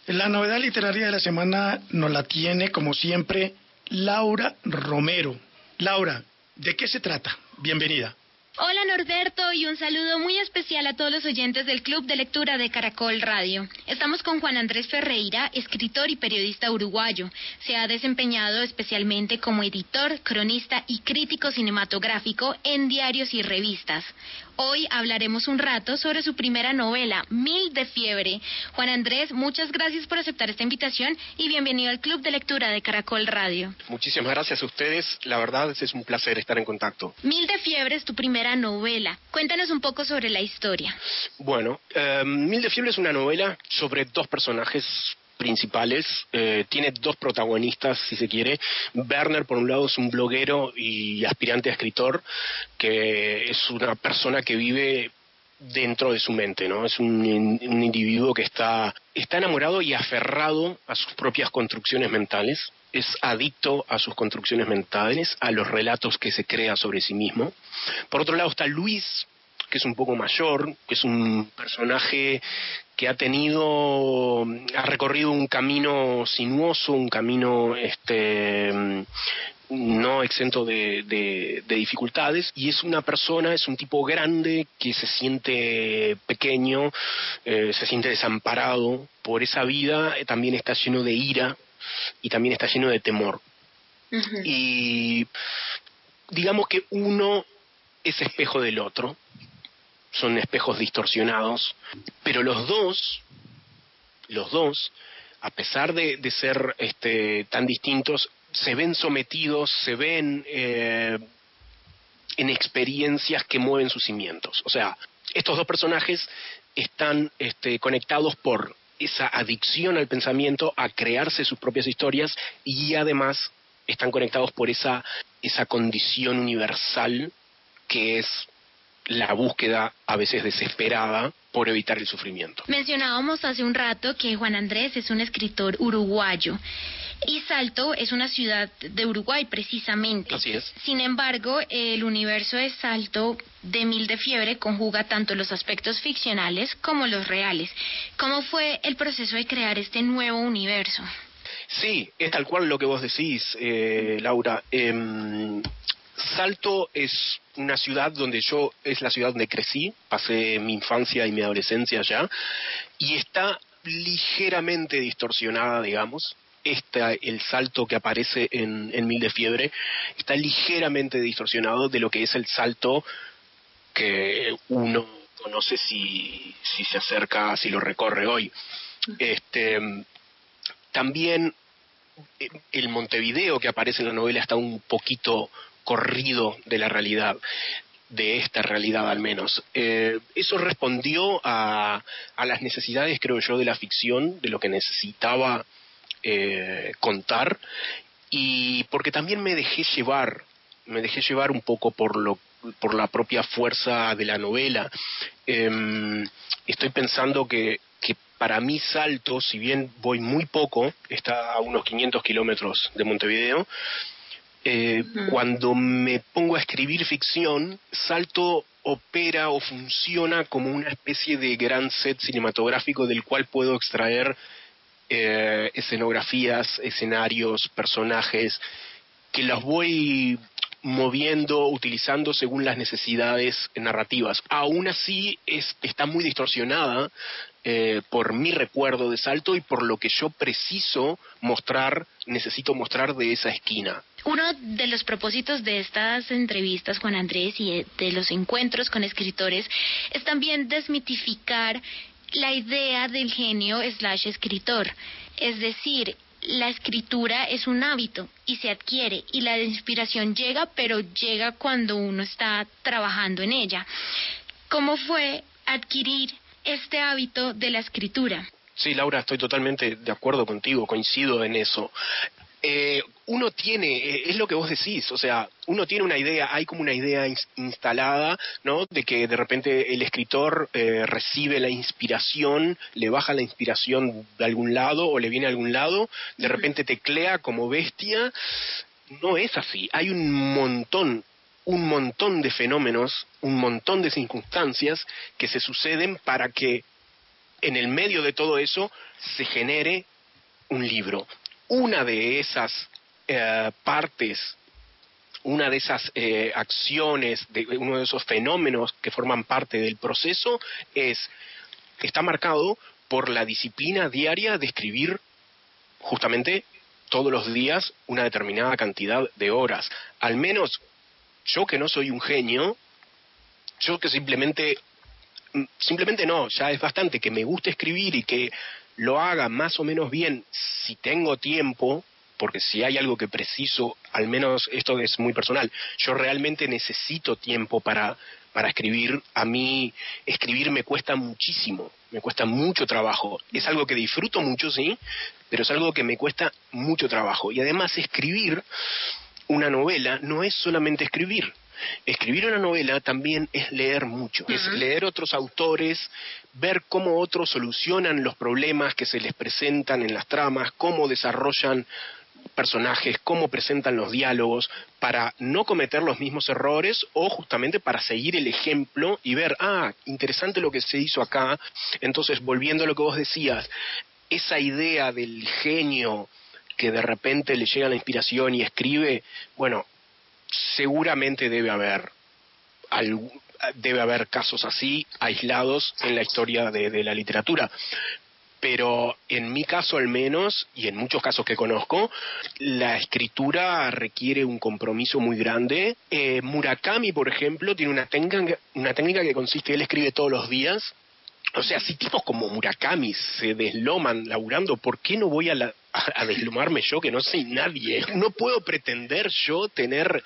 La novedad literaria de la semana nos la tiene, como siempre, Laura Romero. Laura, ¿de qué se trata? Bienvenida. Hola Norberto y un saludo muy especial a todos los oyentes del Club de Lectura de Caracol Radio. Estamos con Juan Andrés Ferreira, escritor y periodista uruguayo. Se ha desempeñado especialmente como editor, cronista y crítico cinematográfico en diarios y revistas. Hoy hablaremos un rato sobre su primera novela, Mil de Fiebre. Juan Andrés, muchas gracias por aceptar esta invitación y bienvenido al Club de Lectura de Caracol Radio. Muchísimas gracias a ustedes, la verdad es un placer estar en contacto. Mil de Fiebre es tu primera novela. Cuéntanos un poco sobre la historia. Bueno, Mil de Fiebre es una novela sobre dos personajes principales, tiene dos protagonistas, si se quiere. Werner, por un lado, es un bloguero y aspirante a escritor, que es una persona que vive dentro de su mente, ¿no? Es un individuo que está enamorado y aferrado a sus propias construcciones mentales, es adicto a sus construcciones mentales, a los relatos que se crea sobre sí mismo. Por otro lado está Luis, que es un poco mayor, que es un personaje que ha recorrido un camino sinuoso, un camino no exento de dificultades, y es un tipo grande que se siente pequeño, se siente desamparado por esa vida, también está lleno de ira y también está lleno de temor. Uh-huh. Y digamos que uno es espejo del otro, son espejos distorsionados, pero los dos, a pesar de ser tan distintos, se ven sometidos, se ven en experiencias que mueven sus cimientos. O sea, estos dos personajes están conectados por esa adicción al pensamiento, a crearse sus propias historias, y además están conectados por esa condición universal que es la búsqueda, a veces desesperada, por evitar el sufrimiento. Mencionábamos hace un rato que Juan Andrés es un escritor uruguayo. Y Salto es una ciudad de Uruguay, precisamente. Así es. Sin embargo, el universo de Salto de Mil de Fiebre conjuga tanto los aspectos ficcionales como los reales. ¿Cómo fue el proceso de crear este nuevo universo? Sí, es tal cual lo que vos decís, Laura. Salto es una ciudad es la ciudad donde crecí, pasé mi infancia y mi adolescencia allá, y está ligeramente distorsionada, digamos. El Salto que aparece en Mil de Fiebre está ligeramente distorsionado de lo que es el Salto que uno conoce si se acerca, si lo recorre hoy. También el Montevideo que aparece en la novela está un poquito corrido de la realidad, de esta realidad al menos. Eso respondió a las necesidades, creo yo, de la ficción, de lo que necesitaba contar, y porque también me dejé llevar un poco por la propia fuerza de la novela. Estoy pensando que para mí Salto, si bien voy muy poco, está a unos 500 kilómetros de Montevideo, cuando me pongo a escribir ficción, Salto opera o funciona como una especie de gran set cinematográfico del cual puedo extraer escenografías, escenarios, personajes, que los voy moviendo, utilizando según las necesidades narrativas. Aún así está muy distorsionada por mi recuerdo de Salto y por lo que yo necesito mostrar de esa esquina. Uno de los propósitos de estas entrevistas, Juan Andrés, y de los encuentros con escritores, es también desmitificar la idea del genio / escritor. Es decir, la escritura es un hábito y se adquiere, y la inspiración llega, pero llega cuando uno está trabajando en ella. ¿Cómo fue adquirir este hábito de la escritura? Sí, Laura, estoy totalmente de acuerdo contigo, coincido en eso. Uno tiene, es lo que vos decís, o sea, uno tiene una idea, hay como una idea instalada, ¿no? De que de repente el escritor recibe la inspiración, le baja la inspiración de algún lado o le viene a algún lado, de repente teclea como bestia. No es así, hay un montón de fenómenos, un montón de circunstancias que se suceden para que en el medio de todo eso se genere un libro. Una de esas partes, una de esas acciones, uno de esos fenómenos que forman parte del proceso está marcado por la disciplina diaria de escribir justamente todos los días una determinada cantidad de horas. Al menos yo, que no soy un genio, yo que simplemente no, ya es bastante que me guste escribir y que lo haga más o menos bien si tengo tiempo, porque si hay algo que preciso, al menos esto es muy personal, yo realmente necesito tiempo para escribir. A mí escribir me cuesta muchísimo, me cuesta mucho trabajo. Es algo que disfruto mucho, sí, pero es algo que me cuesta mucho trabajo. Y además escribir una novela no es solamente escribir. Escribir una novela también es leer mucho, es leer otros autores, ver cómo otros solucionan los problemas que se les presentan en las tramas, cómo desarrollan personajes, cómo presentan los diálogos, para no cometer los mismos errores o justamente para seguir el ejemplo y ver, interesante lo que se hizo acá. Entonces, volviendo a lo que vos decías, esa idea del genio que de repente le llega la inspiración y escribe, bueno, seguramente debe haber casos así, aislados en la historia de la literatura. Pero en mi caso al menos, y en muchos casos que conozco, la escritura requiere un compromiso muy grande. Murakami, por ejemplo, tiene una técnica que consiste, él escribe todos los días. O sea, si tipos como Murakami se desloman laburando, ¿por qué no voy a deslomarme yo, que no soy nadie? No puedo pretender yo tener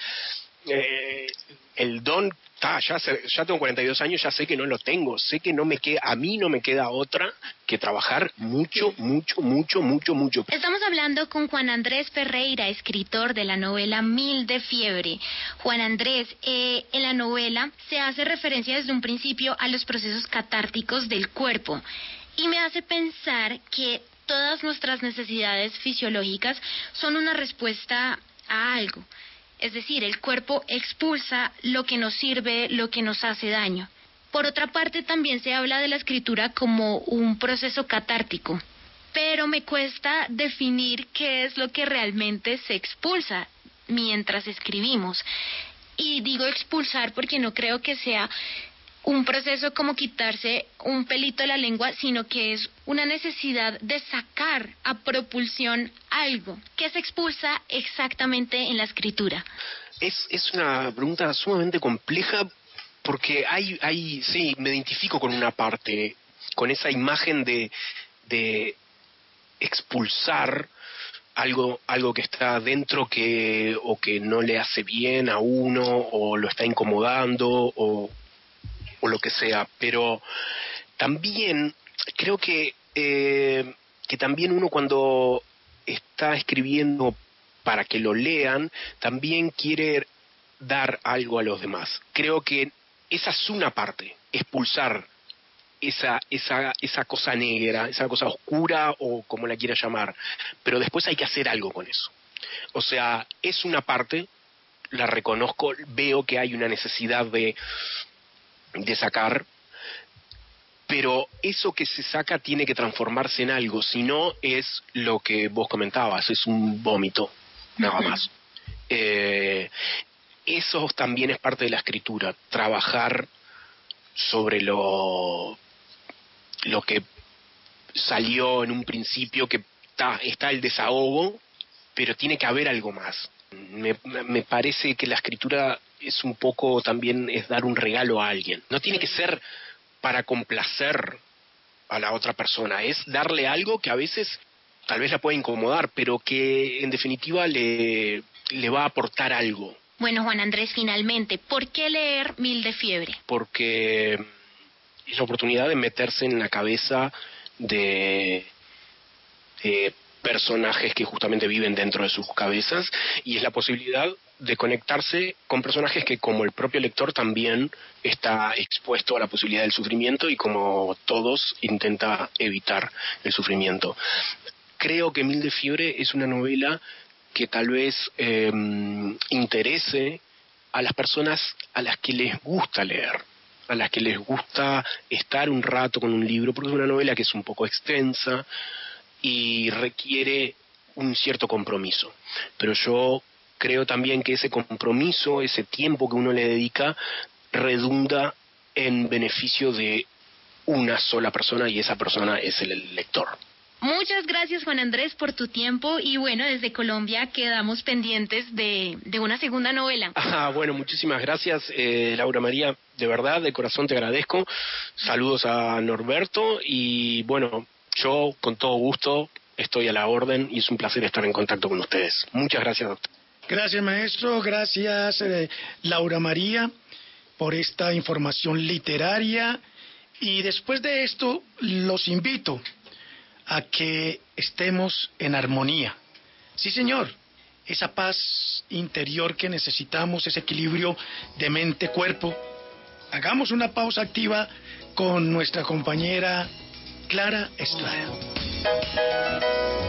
el don. Ya tengo 42 años, ya sé que no lo tengo, sé que a mí no me queda otra que trabajar mucho. Estamos hablando con Juan Andrés Ferreira, escritor de la novela Mil de Fiebre. Juan Andrés, en la novela se hace referencia desde un principio a los procesos catárticos del cuerpo y me hace pensar que todas nuestras necesidades fisiológicas son una respuesta a algo. Es decir, el cuerpo expulsa lo que nos sirve, lo que nos hace daño. Por otra parte, también se habla de la escritura como un proceso catártico, pero me cuesta definir qué es lo que realmente se expulsa mientras escribimos. Y digo expulsar porque no creo que sea un proceso como quitarse un pelito de la lengua, sino que es una necesidad de sacar a propulsión algo. ¿Qué se expulsa exactamente en la escritura? Es una pregunta sumamente compleja porque sí, me identifico con una parte, con esa imagen de expulsar algo que está dentro o que no le hace bien a uno, o lo está incomodando, o lo que sea. Pero también creo que también uno, cuando está escribiendo para que lo lean, también quiere dar algo a los demás. Creo que esa es una parte, expulsar esa cosa negra, esa cosa oscura, o como la quiera llamar, pero después hay que hacer algo con eso. O sea, es una parte, la reconozco, veo que hay una necesidad de sacar, pero eso que se saca tiene que transformarse en algo, si no es lo que vos comentabas, es un vómito, nada más. Eso también es parte de la escritura, trabajar sobre lo que salió en un principio, que está el desahogo, pero tiene que haber algo más. Me parece que la escritura es un poco también, es dar un regalo a alguien. No tiene que ser para complacer a la otra persona, es darle algo que a veces tal vez la pueda incomodar, pero que en definitiva le va a aportar algo. Bueno, Juan Andrés, finalmente, ¿por qué leer Mil de Fiebre? Porque es la oportunidad de meterse en la cabeza de personajes que justamente viven dentro de sus cabezas, y es la posibilidad de conectarse con personajes que, como el propio lector, también está expuesto a la posibilidad del sufrimiento, y como todos intenta evitar el sufrimiento. Creo que Mil de Fiebre es una novela que tal vez interese a las personas a las que les gusta leer, a las que les gusta estar un rato con un libro, porque es una novela que es un poco extensa y requiere un cierto compromiso. Pero yo creo también que ese compromiso, ese tiempo que uno le dedica, redunda en beneficio de una sola persona, y esa persona es el lector. Muchas gracias, Juan Andrés, por tu tiempo, y bueno, desde Colombia quedamos pendientes de una segunda novela. Bueno, muchísimas gracias, Laura María, de verdad, de corazón te agradezco. Saludos a Norberto y bueno, yo con todo gusto estoy a la orden y es un placer estar en contacto con ustedes. Muchas gracias, doctor. Gracias, maestro. Gracias, Laura María, por esta información literaria. Y después de esto, los invito a que estemos en armonía. Sí, señor, esa paz interior que necesitamos, ese equilibrio de mente-cuerpo. Hagamos una pausa activa con nuestra compañera Clara Estrada.